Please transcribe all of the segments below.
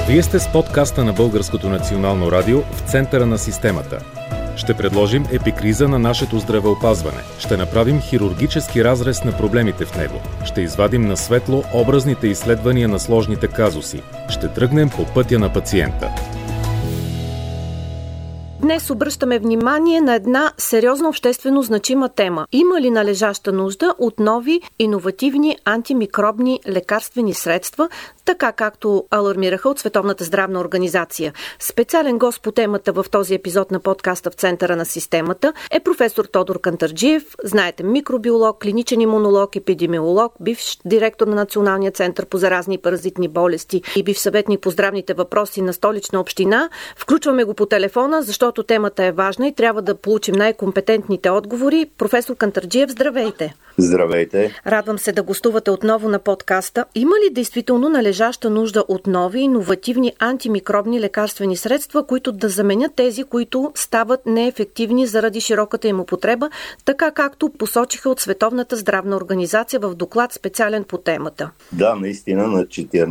Вие сте с подкаста на Българското национално радио в центъра на системата. Ще предложим епикриза на нашето здравеопазване. Ще направим хирургически разрез на проблемите в него. Ще извадим на светло образните изследвания на сложните казуси. Ще тръгнем по пътя на пациента. Днес обръщаме внимание на една сериозно обществено значима тема. Има ли належаща нужда от нови иновативни антимикробни лекарствени средства, така както алармираха от Световната здравна организация? Специален гост по темата в този епизод на подкаста в центъра на системата е професор Тодор Кантарджиев. Знаете, микробиолог, клиничен имунолог, епидемиолог, бивш директор на Националния център по заразни и паразитни болести и бивш съветник по здравните въпроси на Столична община. Включваме го по телефона, защото темата е важна и трябва да получим най-компетентните отговори. Професор Кантарджиев, здравейте! Здравейте! Радвам се да гостувате отново на подкаста. Има ли действително належаща нужда от нови, иновативни антимикробни лекарствени средства, които да заменят тези, които стават неефективни заради широката им употреба, така както посочиха от Световната здравна организация в доклад специален по темата? Да, наистина на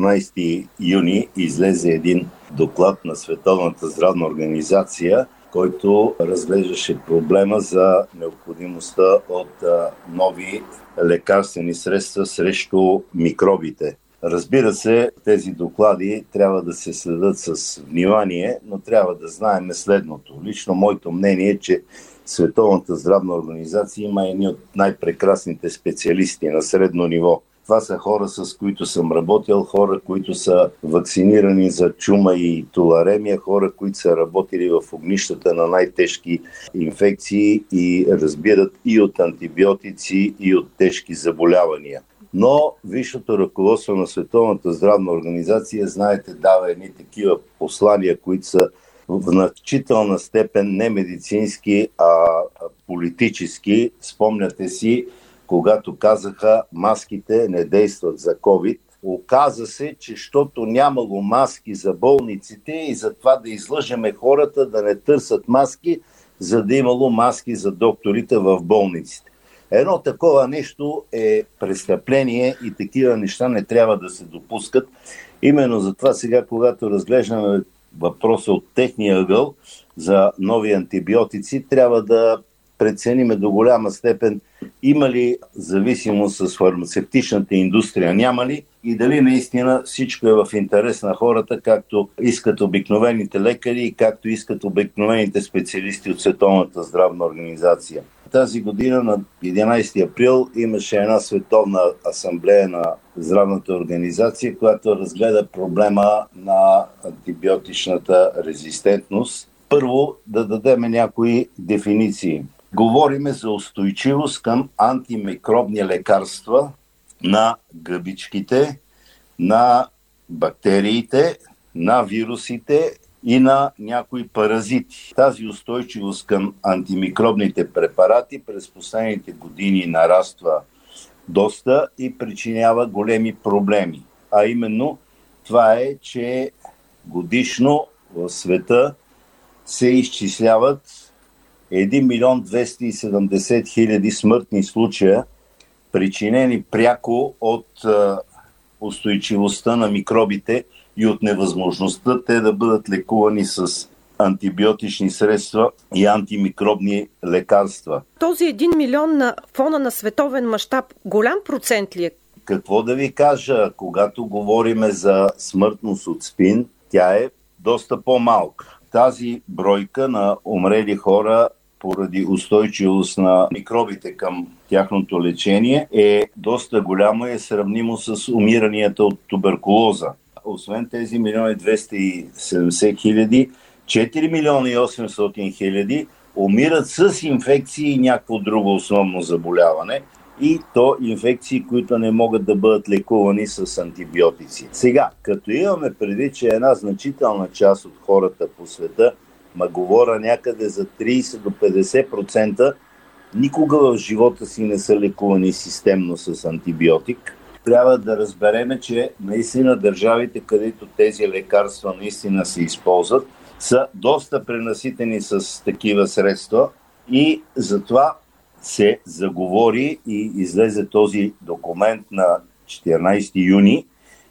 14 юни излезе един доклад на Световната здравна организация, който разглеждаше проблема за необходимостта от нови лекарствени средства срещу микробите. Разбира се, тези доклади трябва да се следят с внимание, но трябва да знаем следното. Лично моето мнение е, че Световната здравна организация има едни от най-прекрасните специалисти на средно ниво. Това са хора, с които съм работил, хора, които са вакцинирани за чума и туларемия, хора, които са работили в огнищата на най-тежки инфекции и разбират и от антибиотици, и от тежки заболявания. Но висшето ръководство на Световната здравна организация, знаете, дава едни такива послания, които са в значителна степен не медицински, а политически. Спомняте си, когато казаха маските не действат за COVID. Оказа се, че щото нямало маски за болниците и затова да излъжеме хората да не търсят маски, за да имало маски за докторите в болниците. Едно такова нещо е престъпление и такива неща не трябва да се допускат. Именно затова сега, когато разглеждаме въпроса от техния ъгъл за нови антибиотици, трябва да прецениме до голяма степен има ли зависимост с фармацевтичната индустрия, няма ли, и дали наистина всичко е в интерес на хората, както искат обикновените лекари и както искат обикновените специалисти от Световната здравна организация. Тази година на 11 април имаше една световна асамблея на здравната организация, която разгледа проблема на антибиотичната резистентност. Първо да дадем някои дефиниции. Говориме за устойчивост към антимикробни лекарства на гъбичките, на бактериите, на вирусите и на някои паразити. Тази устойчивост към антимикробните препарати през последните години нараства доста и причинява големи проблеми. А именно това е, че годишно в света се изчисляват 1 милион 270 000 смъртни случая, причинени пряко от устойчивостта на микробите и от невъзможността те да бъдат лекувани с антибиотични средства и антимикробни лекарства. Този 1 милион на фона на световен мащаб голям процент ли е? Какво да ви кажа, когато говорим за смъртност от СПИН, тя е доста по-малка. Тази бройка на умрели хора поради устойчивост на микробите към тяхното лечение е доста голямо и е сравнимо с умиранията от туберкулоза. Освен тези 1 270 000, 4 милиона и 800 000 умират с инфекции и някакво друго основно заболяване. И то инфекции, които не могат да бъдат лекувани с антибиотици. Сега, като имаме предвид, че една значителна част от хората по света, говоря някъде за 30 до 50%, никога в живота си не са лекувани системно с антибиотик, трябва да разбереме, че наистина държавите, където тези лекарства наистина се използват, са доста пренаситени с такива средства и затова се заговори и излезе този документ на 14 юни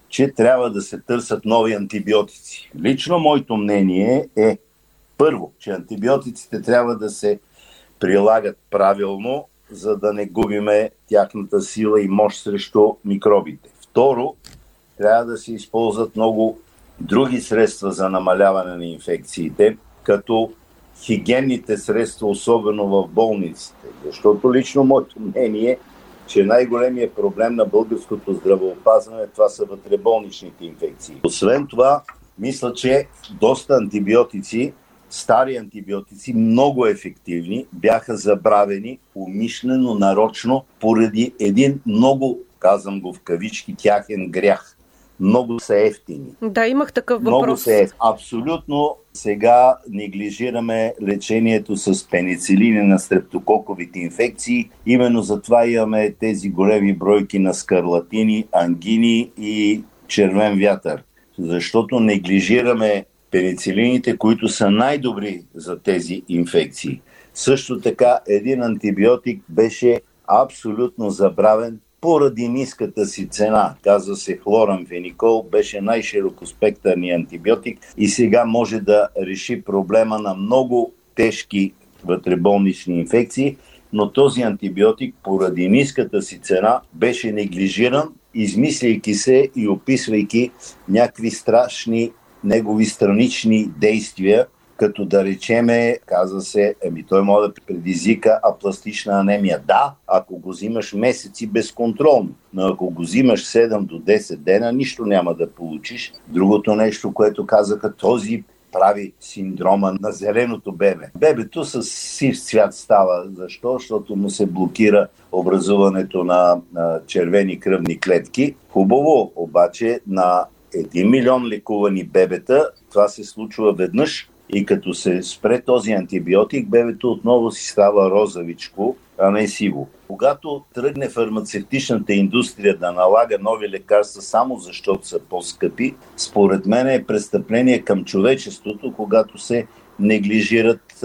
че трябва да се търсят нови антибиотици. Лично моето мнение е, първо, че антибиотиците трябва да се прилагат правилно, за да не губиме тяхната сила и мощ срещу микробите. Второ, трябва да се използват много други средства за намаляване на инфекциите, като хигиенните средства, особено в болниците. Защото лично моето мнение е, че най-големият проблем на българското здравеопазване това са вътреболничните инфекции. Освен това, мисля, че доста антибиотици, стари антибиотици, много ефективни, бяха забравени умишлено, нарочно, поради един много, казвам го в кавички, тяхен грях. Много са ефтини. Да, имах такъв въпрос. Много са ефтини. Абсолютно сега неглижираме лечението с пеницилини на стрептококовите инфекции. Именно затова имаме тези големи бройки на скарлатини, ангини и червен вятър. Защото неглижираме пеницилините, които са най-добри за тези инфекции. Също така един антибиотик беше абсолютно забравен поради ниската си цена. Казва се хлорамфеникол, беше най-широкоспектърният антибиотик и сега може да реши проблема на много тежки вътреболнични инфекции, но този антибиотик поради ниската си цена беше неглижиран, измисляйки се и описвайки някакви страшни негови странични действия, като да речеме, казва се, той може да предизвика апластична анемия. Да, ако го взимаш месеци безконтролно, но ако го взимаш 7 до 10 дена, нищо няма да получиш. Другото нещо, което казаха, този прави синдрома на зеленото бебе. Бебето с сив цвят става. Защо? Защото му се блокира образуването на червени кръвни клетки. Хубаво, обаче на 1 милион лекувани бебета това се случва веднъж и като се спре този антибиотик, бебето отново си става розовичко, а не сиво. Когато тръгне фармацевтичната индустрия да налага нови лекарства само защото са по-скъпи, според мен е престъпление към човечеството, когато се неглижират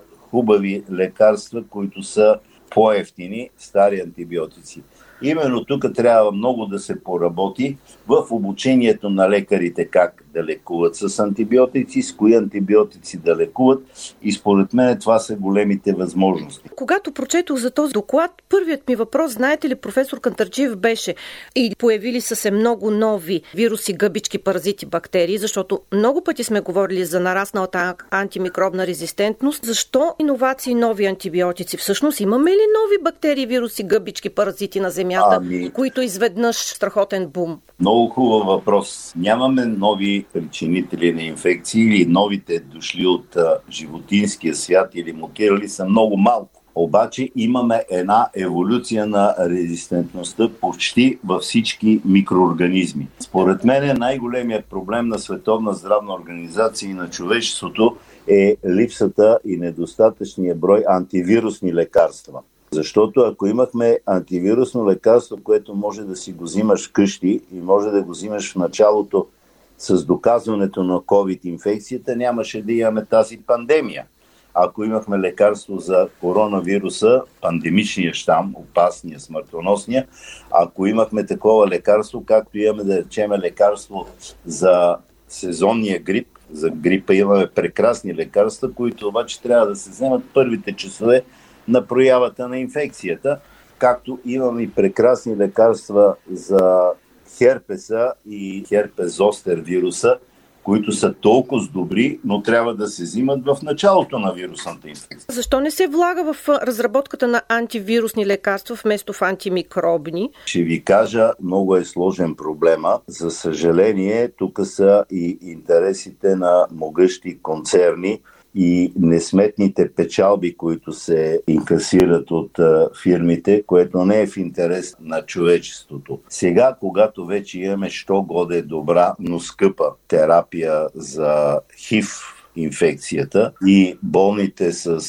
хубави лекарства, които са по-евтини, стари антибиотици. Именно тук трябва много да се поработи в обучението на лекарите как да лекуват с антибиотици, с кои антибиотици да лекуват и според мен това са големите възможности. Когато прочетох за този доклад, първият ми въпрос, знаете ли, професор Кантарджиев, беше и появили са се много нови вируси, гъбички, паразити, бактерии, защото много пъти сме говорили за нарасналата антимикробна резистентност. Защо иновации, нови антибиотици? Всъщност имаме ли нови бактерии, вируси, гъбички, паразити на Земята, които изведнъж страхотен бум? Много хубав въпрос. Нямаме нови причинители на инфекции или новите дошли от животинския свят или мутирали са много малко. Обаче имаме една еволюция на резистентността почти във всички микроорганизми. Според мен най-големият проблем на Световна здравна организация и на човечеството е липсата и недостатъчния брой антивирусни лекарства. Защото ако имахме антивирусно лекарство, което може да си го взимаш вкъщи и може да го взимаш в началото с доказването на COVID-инфекцията, нямаше да имаме тази пандемия. Ако имахме лекарство за коронавируса, пандемичния щам, опасния, смъртоносния, ако имахме такова лекарство, както имаме да речеме лекарство за сезонния грип, за грипа имаме прекрасни лекарства, които обаче трябва да се вземат първите часове на проявата на инфекцията, както имаме и прекрасни лекарства за херпеса и херпес зостер вируса, които са толкова добри, но трябва да се взимат в началото на вирусната инфекция. Защо не се влага в разработката на антивирусни лекарства вместо в антимикробни? Ще ви кажа, много е сложен проблема. За съжаление, тук са и интересите на могъщи концерни и несметните печалби, които се инкасират от фирмите, което не е в интерес на човечеството. Сега, когато вече имаме що годе добра, но скъпа терапия за ХИВ инфекцията и болните с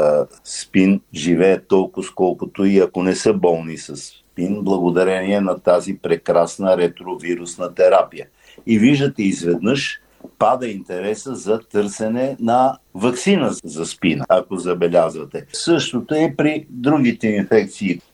СПИН живеят толкова колкото и ако не са болни с СПИН, благодарение на тази прекрасна ретровирусна терапия. И виждате изведнъж пада интереса за търсене на ваксина за СПИН, ако забелязвате. Същото е при другите инфекции.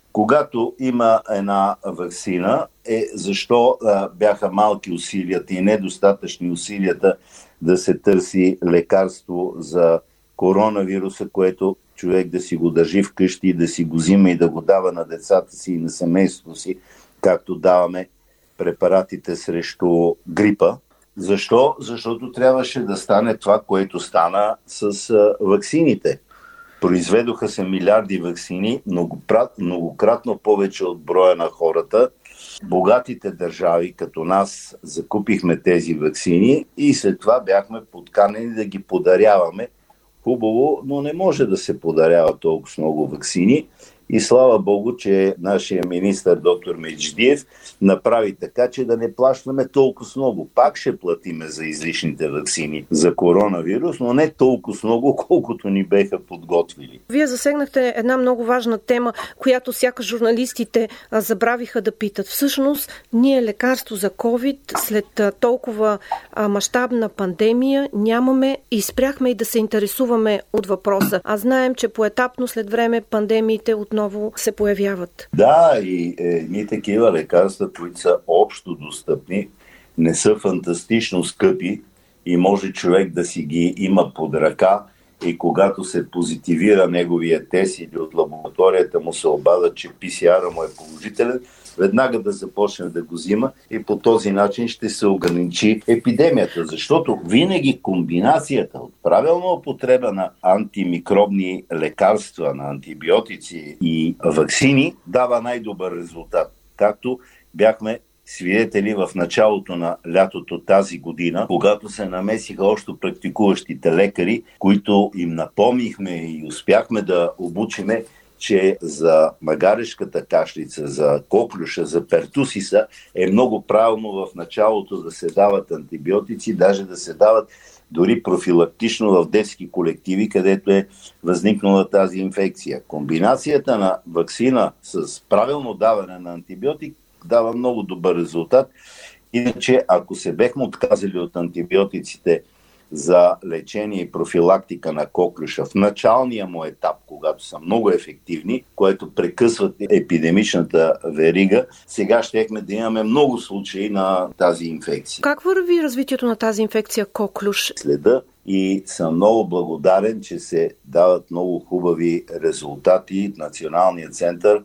Когато има една ваксина, защо бяха малки усилията и недостатъчни усилията да се търси лекарство за коронавируса, което човек да си го държи вкъщи, да си го взима и да го дава на децата си и на семейството си, както даваме препаратите срещу грипа. Защо? Защото трябваше да стане това, което стана с ваксините. Произведоха се милиарди ваксини, многократно повече от броя на хората. Богатите държави, като нас, закупихме тези ваксини и след това бяхме подканени да ги подаряваме. Хубаво, но не може да се подарява толкова много ваксини. И слава Богу, че нашия министър доктор Медждиев направи така, че да не плащаме толкова много. Пак ще платиме за излишните ваксини за коронавирус, но не толкова много, колкото ни беха подготвили. Вие засегнахте една много важна тема, която сякаш журналистите забравиха да питат. Всъщност, ние лекарство за COVID след толкова мащабна пандемия нямаме и спряхме и да се интересуваме от въпроса. А знаем, че поетапно след време пандемиите отново се появяват. Да, и ни такива лекарства, които са общо достъпни, не са фантастично скъпи и може човек да си ги има под ръка и когато се позитивира неговия тест или от лабораторията му се обадят, че PCR-а му е положителен, веднага да започне да го взима и по този начин ще се ограничи епидемията. Защото винаги комбинацията от правилна употреба на антимикробни лекарства, на антибиотици и ваксини дава най-добър резултат. Както бяхме свидетели в началото на лятото тази година, когато се намесиха още практикуващите лекари, които им напомнихме и успяхме да обучиме, че за магарешката кашлица, за коклюша, за пертусиса е много правилно в началото да се дават антибиотици, даже да се дават дори профилактично в детски колективи, където е възникнала тази инфекция. Комбинацията на ваксина с правилно даване на антибиотик дава много добър резултат. Иначе, ако се бехме отказали от антибиотиците за лечение и профилактика на коклюша в началния му етап, когато са много ефективни, което прекъсват епидемичната верига, сега щехме да имаме много случаи на тази инфекция. Как върви развитието на тази инфекция коклюш? Следа и съм много благодарен, че се дават много хубави резултати. Националният център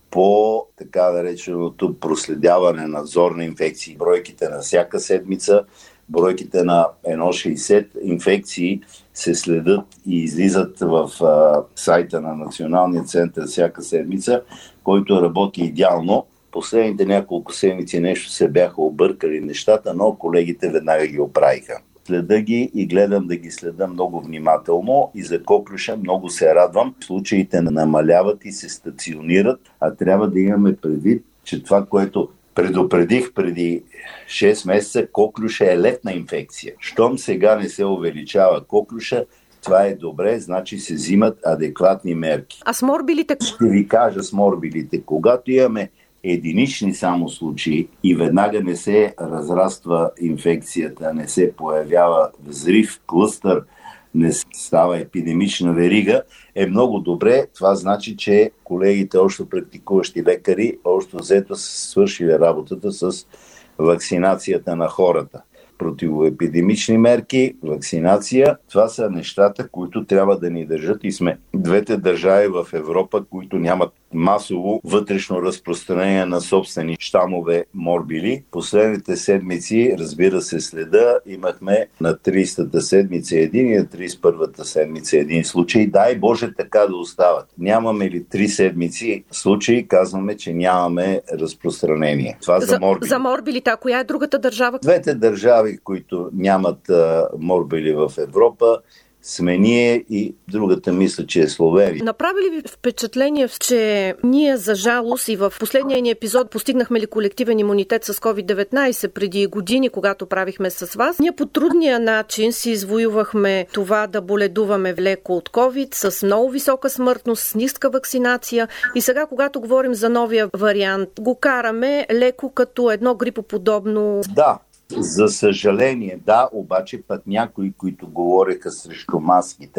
по така нареченото проследяване надзор на инфекции. Бройките на всяка седмица, бройките на 1,60 инфекции се следят и излизат в сайта на Националния център всяка седмица, който работи идеално. Последните няколко седмици нещо се бяха объркали нещата, но колегите веднага ги оправиха. Следа ги и гледам да ги следа много внимателно и за коклюша много се радвам. Случаите намаляват и се стационират, а трябва да имаме предвид, че това, което предупредих преди 6 месеца, коклюша е летна инфекция. Щом сега не се увеличава коклюша, това е добре, значи се взимат адекватни мерки. А с морбилите? Ще ви кажа с морбилите. Когато имаме единични само случаи и веднага не се разраства инфекцията, не се появява взрив, клъстър, не става епидемична верига, е много добре. Това значи, че колегите, още практикуващи лекари, още взето са свършили работата с вакцинацията на хората. Противоепидемични мерки, вакцинация, това са нещата, които трябва да ни държат и сме двете държави в Европа, които нямат масово вътрешно разпространение на собствени щамове морбили. Последните седмици, разбира се, следа, имахме на 30-та седмица един и на 31-та седмица един случай. Дай Боже така да остават. Нямаме ли 3 седмици случаи, казваме, че нямаме разпространение. Това за морбили. За морбилите, а коя е другата държава? Двете държави, които нямат морбили в Европа, сме ние и другата мисля, че е Словения. Направи ли ви впечатление, че ние за жалост и в последния ни епизод постигнахме ли колективен имунитет с COVID-19 преди години, когато правихме с вас? Ние по трудния начин си извоювахме това да боледуваме леко от COVID, с много висока смъртност, с ниска вакцинация и сега, когато говорим за новия вариант, го караме леко като едно грипоподобно. Да. За съжаление, да, обаче път някои, които говореха срещу маските,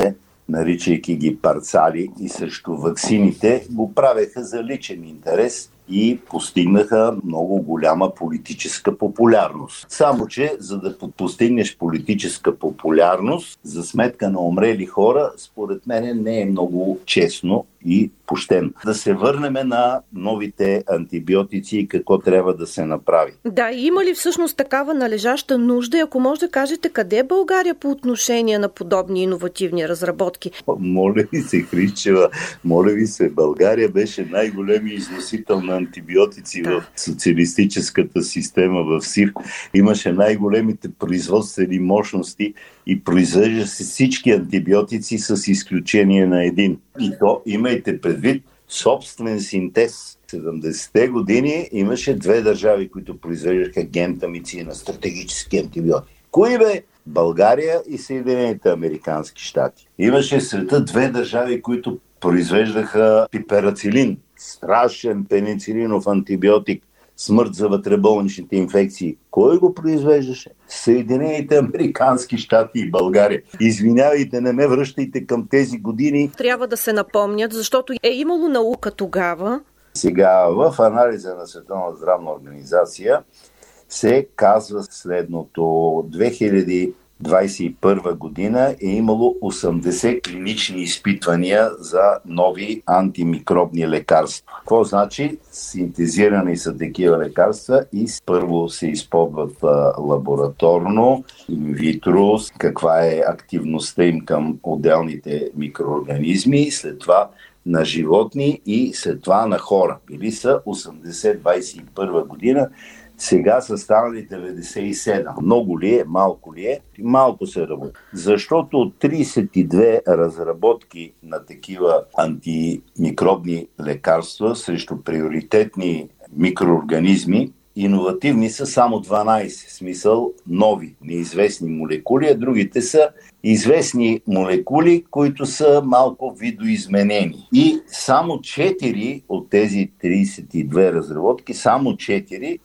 наричайки ги парцали, и срещу ваксините, го правеха за личен интерес и постигнаха много голяма политическа популярност. Само че, за да постигнеш политическа популярност за сметка на умрели хора, според мен не е много честно и почтено. Да се върнем на новите антибиотици и какво трябва да се направи. Да, има ли всъщност такава належаща нужда? И ако може да кажете, къде е България по отношение на подобни иновативни разработки? Моля ви се, Хричева, моля ви се, България беше най-големи износител на антибиотици в социалистическата система в СИР. Имаше най-големите производствени мощности и произвежда се всички антибиотици с изключение на един. И то имайте предвид собствен синтез. 70-те години имаше 2 държави, които произвеждаха гентамицина, стратегически антибиотики. Кои бе? България и Съединените американски щати. Имаше в света 2 държави, които произвеждаха пиперацилин, страшен пеницилинов антибиотик, смърт за вътреболничните инфекции. Кой го произвеждаше? Съединените американски щати и България. Извинявайте, не ме връщайте към тези години. Трябва да се напомнят, защото е имало наука тогава. Сега в анализа на Световната здравна организация се казва следното. 2021 година е имало 80 клинични изпитвания за нови антимикробни лекарства. Какво значи? Синтезирани са такива лекарства и първо се изпробват лабораторно, инвитро, каква е активността им към отделните микроорганизми, след това на животни и след това на хора. Били са 80-21 година. Сега са станали 97. Много ли е, малко ли е? Малко се работи. Защото от 32 разработки на такива антимикробни лекарства срещу приоритетни микроорганизми, иновативни са само 12. Смисъл нови, неизвестни молекули, а другите са известни молекули, които са малко видоизменени. И само 4 от тези 32 разработки, само 4,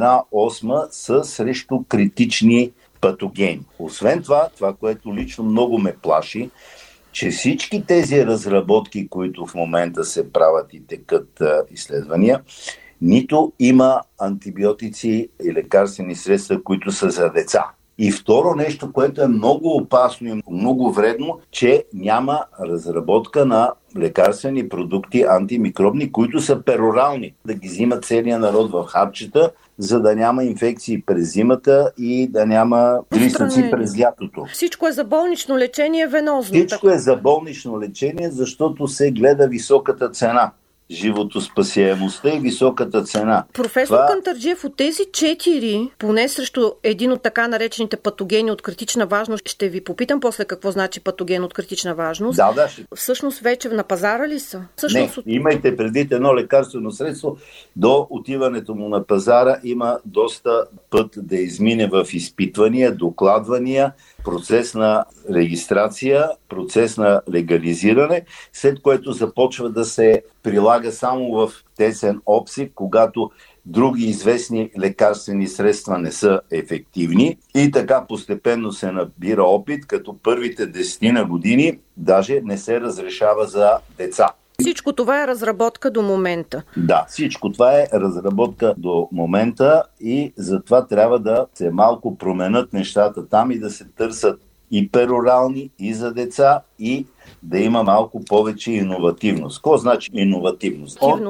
1/8 са срещу критични патогени. Освен това, което лично много ме плаши, че всички тези разработки, които в момента се правят и текат изследвания, нито има антибиотици и лекарствени средства, които са за деца. И второ нещо, което е много опасно и много вредно, че няма разработка на лекарствени продукти антимикробни, които са перорални. Да ги взима целият народ в хапчета, за да няма инфекции през зимата и да няма дрисъци през лятото. Всичко е за болнично лечение венозно. Всичко е за болнично лечение, защото се гледа високата цена. Животоспасяемостта и високата цена. Професор Кантарджиев, от тези 4, поне срещу един от така наречените патогени от критична важност, ще ви попитам после какво значи патоген от критична важност. Да. Всъщност вече на пазара ли са? Имайте предвид едно лекарствено средство, до отиването му на пазара има доста път да измине в изпитвания, докладвания, процес на регистрация, процес на легализиране, след което започва да се прилага само в тесен обсег, когато други известни лекарствени средства не са ефективни и така постепенно се набира опит, като първите 10 години даже не се разрешава за деца. Всичко това е разработка до момента. Да, всичко това е разработка до момента и затова трябва да се малко променят нещата там и да се търсят и перорални, и за деца, и да има малко повече иновативност. Какво значи иновативност? От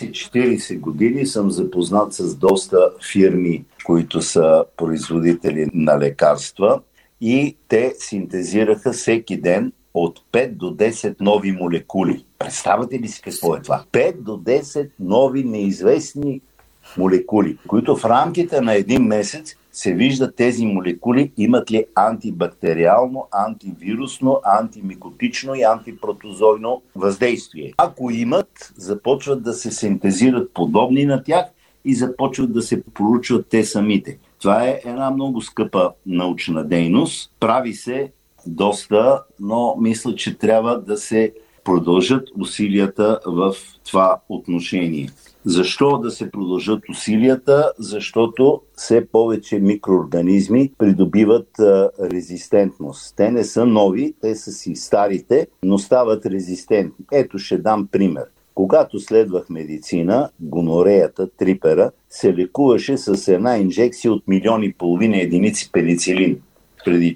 30-40 години съм запознат с доста фирми, които са производители на лекарства и те синтезираха всеки ден от 5 до 10 нови молекули. Представете ли си какво е това? 5 до 10 нови неизвестни молекули, които в рамките на един месец се виждат тези молекули имат ли антибактериално, антивирусно, антимикотично и антипротозойно въздействие. Ако имат, започват да се синтезират подобни на тях и започват да се проучват те самите. Това е една много скъпа научна дейност. Прави се доста, но мисля, че трябва да се продължат усилията в това отношение. Защо да се продължат усилията? Защото все повече микроорганизми придобиват резистентност. Те не са нови, те са си старите, но стават резистентни. Ето ще дам пример. Когато следвах медицина, гонореята, трипера, се лекуваше с една инжекция от 1,5 милиона единици пеницилин преди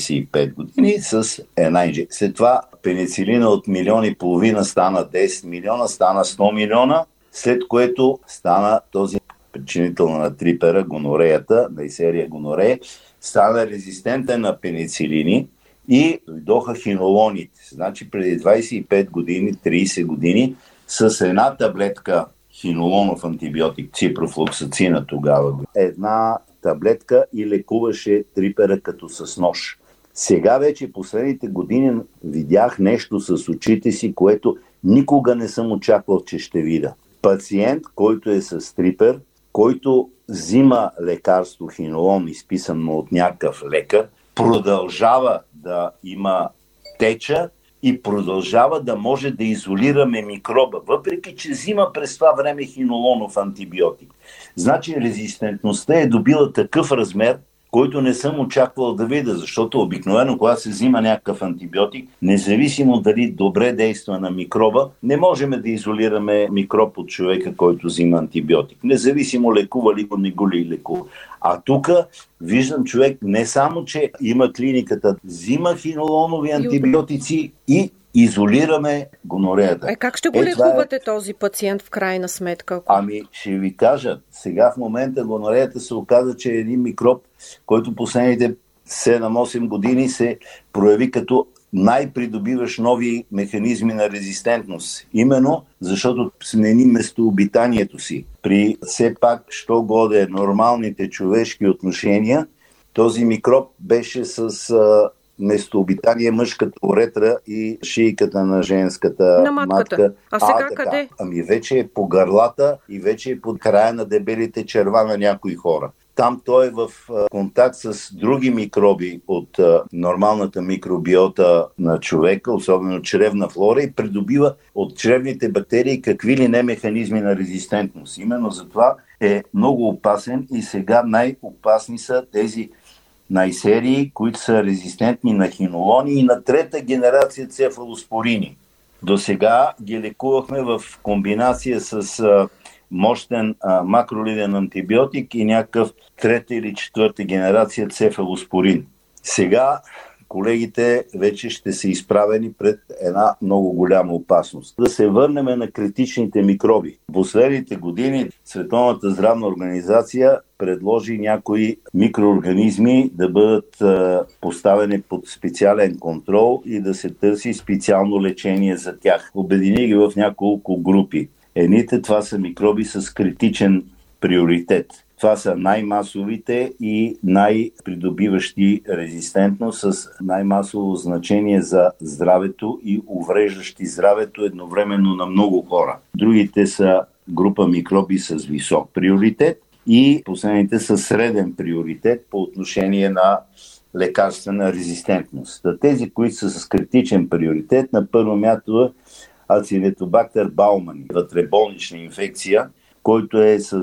45 години с една инжекция. След това пеницилина от 1,5 милиона стана 10 милиона, стана 100 милиона, след което стана този причинител на трипера, гонореята, Neisseria gonorrhoeae, стана резистентен на пеницилини и дойдоха хинолоните. Значи преди 25 години, 30 години, с една таблетка хинолонов антибиотик, ципрофлоксацина тогава, една таблетка и лекуваше трипера като с нож. Сега вече последните години видях нещо с очите си, което никога не съм очаквал, че ще видя. Пациент, който е с трипер, който взима лекарство хинолон, изписано от някакъв лекар, продължава да има теча и продължава да може да изолираме микроба, въпреки че взима през това време хинолонов антибиотик. Значи резистентността е добила такъв размер, който не съм очаквал да видя, защото обикновено, когато се взима някакъв антибиотик, независимо дали добре действа на микроба, не можем да изолираме микроб от човека, който взима антибиотик. Независимо лекува ли го, не го ли лекува. А тук виждам човек не само, че има клиниката, взима хинолонови антибиотици и изолираме гонореята. Как ще го лекувате този пациент в крайна сметка? Ами ще ви кажа, сега в момента гонореята се оказа, че е един микроб, който последните 7-8 години се прояви като най-придобиваш нови механизми на резистентност. Именно защото смени местообитанието си. При все пак, що годе нормалните човешки отношения, този микроб беше с местообитание мъжката уретра и шийката на женската матка. А сега къде? Ами вече е по гърлата и вече е под края на дебелите черва на някои хора. Там той е в контакт с други микроби от нормалната микробиота на човека, особено чревна флора, и придобива от чревните бактерии какви ли не механизми на резистентност. Именно затова е много опасен и сега най-опасни са тези Neisseria, които са резистентни на хинолони и на трета генерация цефалоспорини. До сега ги лекувахме в комбинация с мощен макролиден антибиотик и някакъв трета или четвърта генерация цефалоспорин. Сега колегите вече ще са изправени пред една много голяма опасност. Да се върнем на критичните микроби. В последните години Световната здравна организация предложи някои микроорганизми да бъдат поставени под специален контрол и да се търси специално лечение за тях. Обедини ги в няколко групи. Едните това са микроби с критичен приоритет. Това са най-масовите и най-придобиващи резистентност с най-масово значение за здравето и увреждащи здравето едновременно на много хора. Другите са група микроби с висок приоритет и последните са среден приоритет по отношение на лекарствена резистентност. Тези, които са с критичен приоритет, на първо място е Acinetobacter baumannii, вътреболнична инфекция, който е с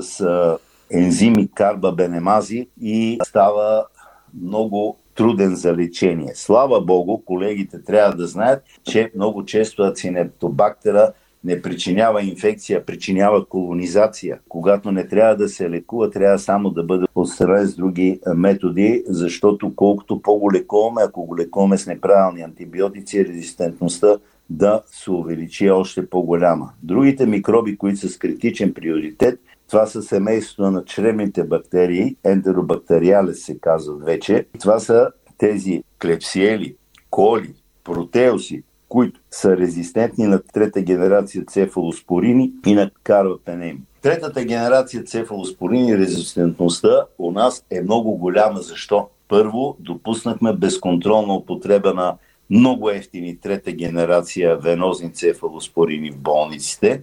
ензими карбабенемази и става много труден за лечение. Слава Богу, колегите трябва да знаят, че много често ацинетобактера не причинява инфекция, причинява колонизация. Когато не трябва да се лекува, трябва само да бъде отстранен с други методи, защото колкото по-го лекуваме, ако го лекуваме с неправилни антибиотици, резистентността да се увеличи още по-голяма. Другите микроби, които са с критичен приоритет, това са семейството на чревните бактерии, Enterobacteriales се казват вече. Това са тези клепсиели, коли, протеуси, които са резистентни на трета генерация цефалоспорини и на карбапенеми. Третата генерация цефалоспорини, резистентността у нас е много голяма. Защо? Първо, допуснахме безконтролна употреба на много ефтини трета генерация венозни цефалоспорини в болниците.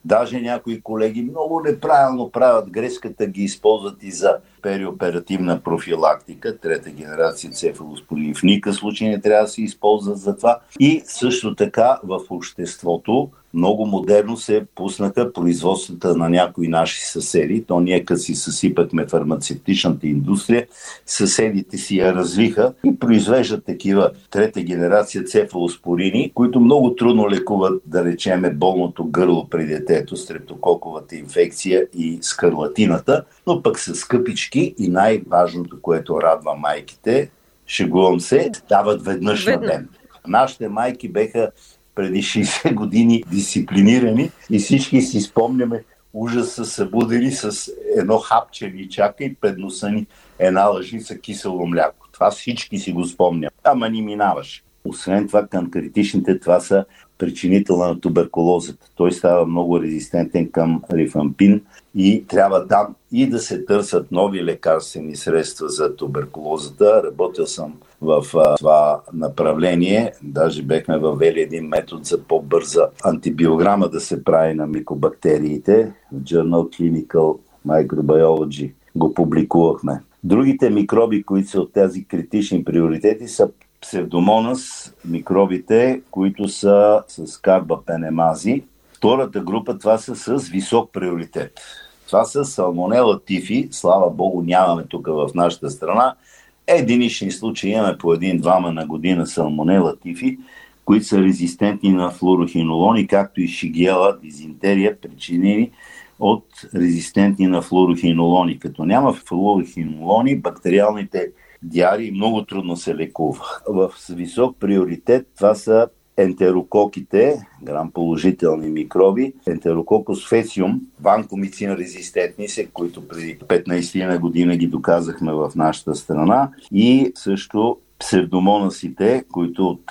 Даже някои колеги много неправилно правят грешката, ги използват и за периоперативна профилактика. Трета генерация цефалоспорин в никакъв случай не трябва да се използват за това. И също така в обществото много модерно се пуснаха производствата на някои наши съседи. То ние като си съсипахме фармацевтичната индустрия, съседите си я развиха и произвеждат такива трета генерация цефалоспорини, които много трудно лекуват, да речеме, болното гърло при детето, стрептококовата инфекция и скарлатината, но пък са скъпички и най-важното, което радва майките, шегувам се, дават веднъж на ден. Нашите майки беха преди 60 години дисциплинирани и всички си спомняме ужаса събудени с едно хапче личака и пред носа ни една лъжица кисело мляко. Това всички си го спомням. Ама ни минаваше. Освен това, канкритичните, това са причинителна на туберкулозата. Той става много резистентен към рифампин и трябва там и да се търсят нови лекарствени средства за туберкулозата. Работил съм в това направление. Даже бехме въвели един метод за по-бърза антибиограма да се прави на микобактериите. В Journal Clinical Microbiology го публикувахме. Другите микроби, които са от тези критични приоритети, са псевдомонас, микробите, които са с карбапенемази. Втората група, това са с висок приоритет. Това са салмонела тифи. Слава Богу, нямаме тук в нашата страна. Единични случаи имаме по 1-2 на година салмонела тифи, които са резистентни на флуорохинолони, както и шигела, дизентерия, причинени от резистентни на флуорохинолони. Като няма флуорохинолони, бактериалните диарии много трудно се лекува. В висок приоритет това са ентерококите, грам-положителни микроби, ентерококус фециум, ванкомицин резистентни се, които преди 15 на година ги доказахме в нашата страна, и също псевдомонасите, които от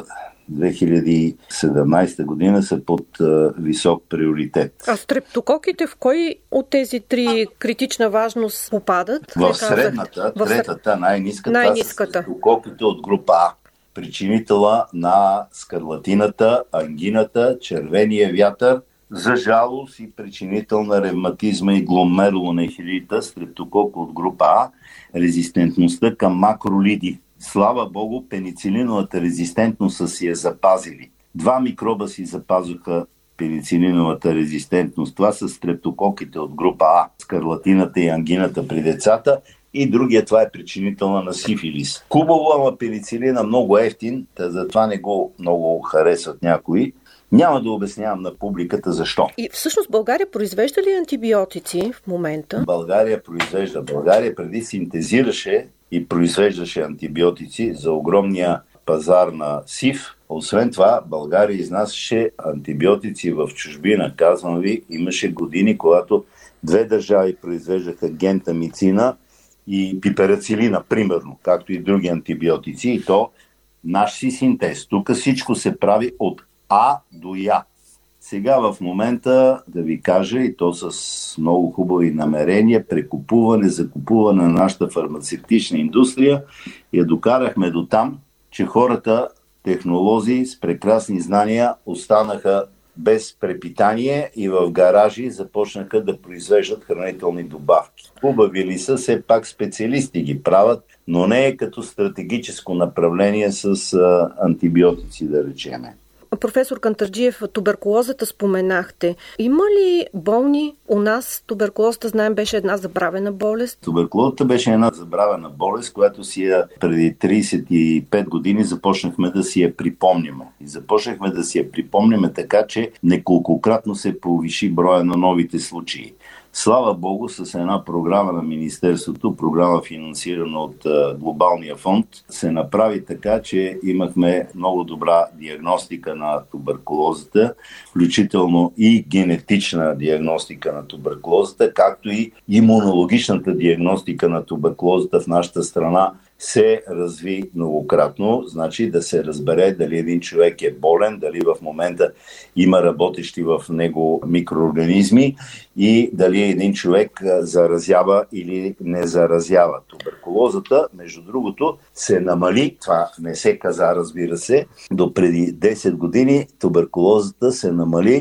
2017 година са под висок приоритет. А стрептококите в кой от тези три критична важност попадат? В средната, третата, най-ниската. Това са стрептококите от група А. Причинителя на скарлатината, ангината, червения вятър, за жалост и причинител на ревматизма и гломерулонехилита, стрептокок от група А, резистентността към макролиди. Слава Богу, пеницилиновата резистентност са си я запазили. 2 микроба си запазиха пеницилиновата резистентност. Това са стрептококите от група А, скарлатината и ангината при децата, и другия, това е причинителна на сифилис. Хубаво, ама пеницилина много ефтин, затова не го много харесват някои. Няма да обяснявам на публиката защо. И всъщност България произвежда ли антибиотици в момента? България произвежда. България преди синтезираше и произвеждаше антибиотици за огромния пазар на СИФ. Освен това, България изнасяше антибиотици в чужбина. Казвам ви, имаше години, когато 2 държави произвеждаха гентамицина и пиперацилина, примерно, както и други антибиотици, и то наш си синтез. Тук всичко се прави от А до Я. Сега в момента, да ви кажа, и то с много хубави намерения, прекупуване, закупуване на нашата фармацевтична индустрия, я докарахме до там, че хората, технолози с прекрасни знания, останаха без препитание и в гаражи започнаха да произвеждат хранителни добавки. Хубави са, все пак специалисти ги правят, но не е като стратегическо направление с антибиотици, да речеме. Професор Кантарджиев, туберкулозата споменахте. Има ли болни у нас? Туберкулозата, знаем, беше една забравена болест. Туберкулозата беше една забравена болест, която преди 35 години започнахме да си я припомняме. И започнахме да си я припомняме така, че неколкократно се повиши броя на новите случаи. Слава Богу, с една програма на Министерството, програма финансирана от Глобалния фонд, се направи така, че имахме много добра диагностика на туберкулозата, включително и генетична диагностика на туберкулозата, както и имунологичната диагностика на туберкулозата в нашата страна се разви многократно. Значи да се разбере дали един човек е болен, дали в момента има работещи в него микроорганизми и дали един човек заразява или не заразява. Туберкулозата, между другото, се намали. Това не се каза, разбира се. До преди 10 години туберкулозата се намали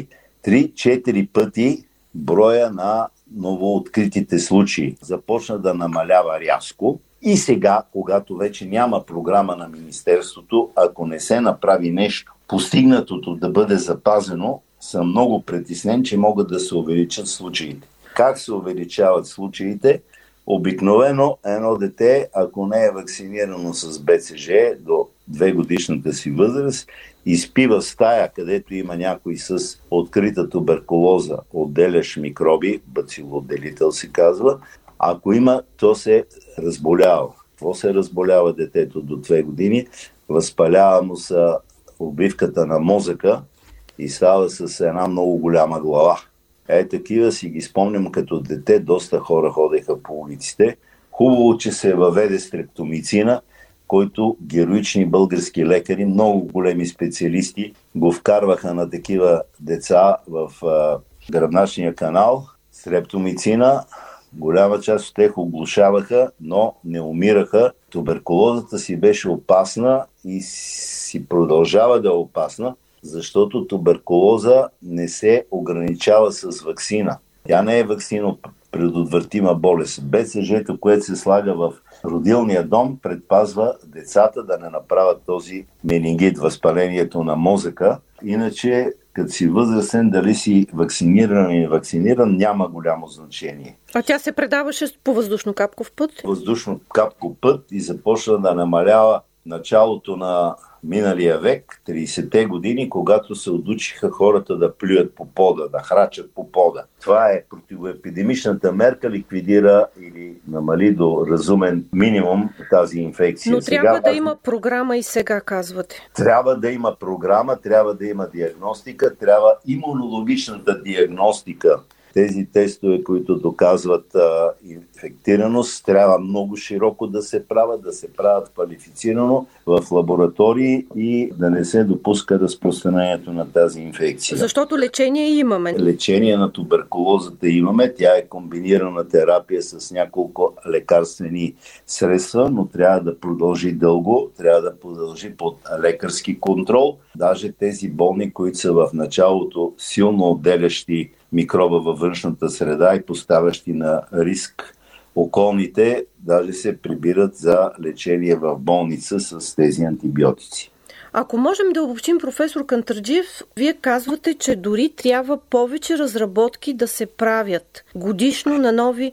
3-4 пъти броя на новооткритите случаи. Започна да намалява рязко и сега, когато вече няма програма на Министерството, ако не се направи нещо, постигнатото да бъде запазено, съм много притеснен, че могат да се увеличат случаите. Как се увеличават случаите? Обикновено едно дете, ако не е вакцинирано с БЦЖ до 2-годишната си възраст, изпива стая, където има някой с открита туберкулоза, отделящ микроби, бацилоотделител се казва. Ако има, то се разболява. Какво се разболява детето до 2 години? Възпалява му се обивката на мозъка и става с една много голяма глава. Такива си ги спомням като дете, доста хора ходеха по улиците. Хубаво, че се въведе стрептомицина, който героични български лекари, много големи специалисти, го вкарваха на такива деца в гръбначния канал. Стрептомицина, голяма част от тях оглушаваха, но не умираха. Туберкулозата си беше опасна и си продължава да е опасна, защото туберкулоза не се ограничава с ваксина. Тя не е ваксино предотвратима болест. БЦЖ-то, което се слага в родилния дом, предпазва децата да не направят този менингит, възпалението на мозъка. Иначе, като си възрастен, дали си вакциниран или вакциниран, няма голямо значение. А тя се предаваше по въздушно-капков път? Въздушно-капков път и започна да намалява началото на миналия век, 30-те години, когато се отучиха хората да плюят по пода, да храчат по пода. Това е противоепидемичната мерка, ликвидира или намали до разумен минимум тази инфекция. Но трябва да има програма и сега, казвате. Трябва да има програма, трябва да има диагностика, трябва имунологичната диагностика. Тези тестове, които доказват инфектираност, трябва много широко да се правят квалифицирано в лаборатории и да не се допуска разпространението на тази инфекция. Защото лечение имаме. Лечение на туберкулозата имаме. Тя е комбинирана терапия с няколко лекарствени средства, но трябва да продължи дълго, трябва да продължи под лекарски контрол. Даже тези болни, които са в началото силно отделящи микроба във външната среда и поставящи на риск околните, даже се прибират за лечение в болница с тези антибиотици. Ако можем да обобщим, професор Кантарджиев, вие казвате, че дори трябва повече разработки да се правят годишно на нови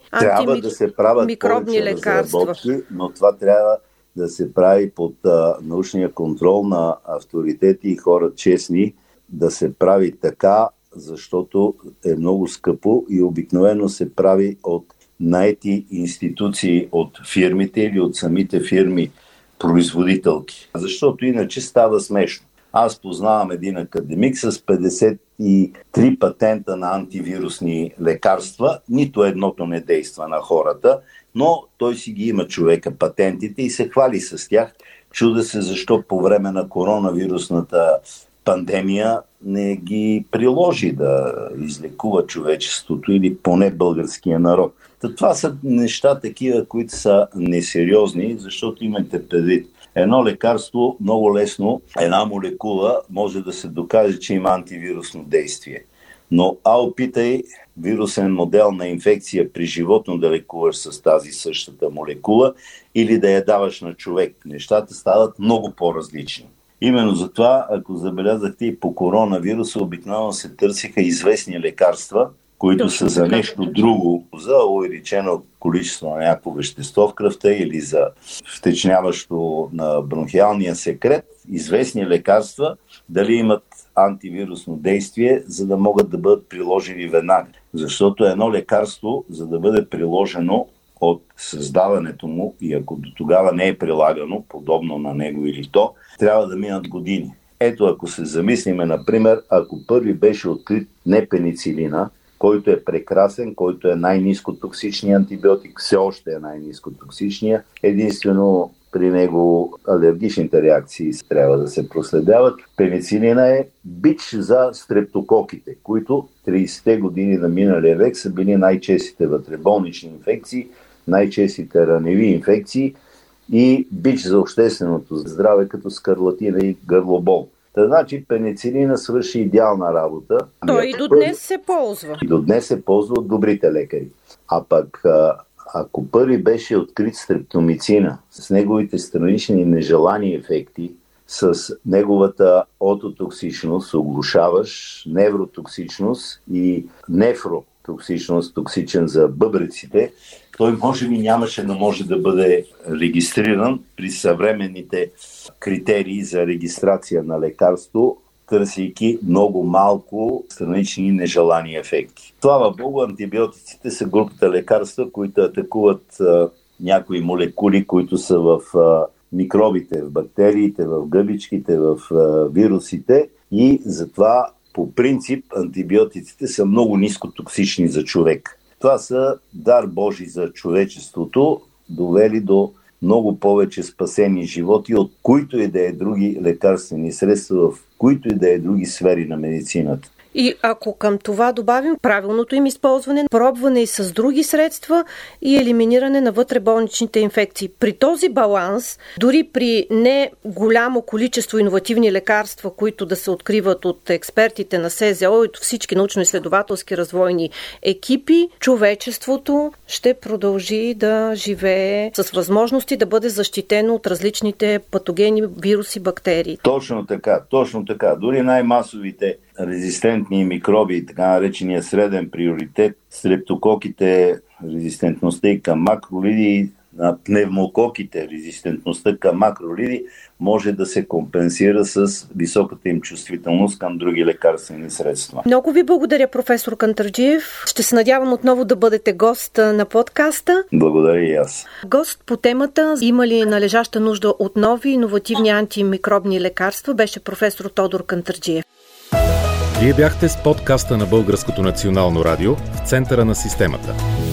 антимикробни лекарства. Но това трябва да се прави под научния контрол на авторитети и хора честни, да се прави така, защото е много скъпо и обикновено се прави от наети институции от фирмите или от самите фирми производителки. Защото иначе става смешно. Аз познавам един академик с 53 патента на антивирусни лекарства. Нито едното не действа на хората, но той си ги има човека патентите и се хвали с тях. Чуда се защо по време на коронавирусната пандемия не ги приложи да излекува човечеството или поне българския народ. Това са неща такива, които са несериозни, защото имайте предвид. Едно лекарство много лесно, една молекула може да се докаже, че има антивирусно действие. Но опитай вирусен модел на инфекция при животно да лекуваш с тази същата молекула или да я даваш на човек. Нещата стават много по-различни. Именно затова, ако забелязахте и по коронавируса, обикновено се търсиха известни лекарства, които са за нещо друго, за увеличено количество на някакво вещество в кръвта или за втечняващо на бронхиалния секрет, известни лекарства, дали имат антивирусно действие, за да могат да бъдат приложени веднага. Защото едно лекарство, за да бъде приложено от създаването му и ако до тогава не е прилагано, подобно на него или то, трябва да минат години. Ето, ако се замислиме, например, ако първи беше открит не пеницилина, който е прекрасен, който е най-нискотоксичният антибиотик, все още е най-нискотоксичният, единствено при него алергичните реакции трябва да се проследяват. Пеницилина е бич за стрептококите, които 30-те години на миналия век са били най-честите вътреболнични инфекции, най-честите раневи инфекции и бич за общественото здраве като скарлатина и гърлобол. Та значи пеницилина свърши идеална работа. Той и до днес се ползва. И до днес се ползва от добрите лекари. А пък ако първи беше открит стрептомицина с неговите странични и нежелани ефекти, с неговата ототоксичност, оглушаващ, невротоксичност и нефротоксичност, токсичен за бъбреците, той може би нямаше да може да бъде регистриран при съвременните критерии за регистрация на лекарство, търсейки много малко странични и нежелани ефекти. Слава Богу, антибиотиците са групата лекарства, които атакуват някои молекули, които са в микробите, в бактериите, в гъбичките, в вирусите и затова по принцип антибиотиците са много нискотоксични за човек. Това са дар Божий за човечеството, довели до много повече спасени животи, от които и да е други лекарствени средства, в които и да е други сфери на медицината. И ако към това добавим правилното им използване, пробване и с други средства и елиминиране на вътреболничните инфекции. При този баланс, дори при не голямо количество иновативни лекарства, които да се откриват от експертите на СЗО и от всички научно-изследователски развойни екипи, човечеството ще продължи да живее с възможности да бъде защитено от различните патогени, вируси, бактерии. Точно така. Дори най-масовите резистентни микроби, така наречения среден приоритет, стрептококите, резистентността и към макролиди, на пневмококите, резистентността към макролиди, може да се компенсира с високата им чувствителност към други лекарствени средства. Много ви благодаря, професор Кантарджиев. Ще се надявам отново да бъдете гост на подкаста. Благодаря и аз. Гост по темата има ли належаща нужда от нови иновативни антимикробни лекарства беше професор Тодор Кантарджиев. Вие бяхте с подкаста на Българското национално радио в центъра на системата.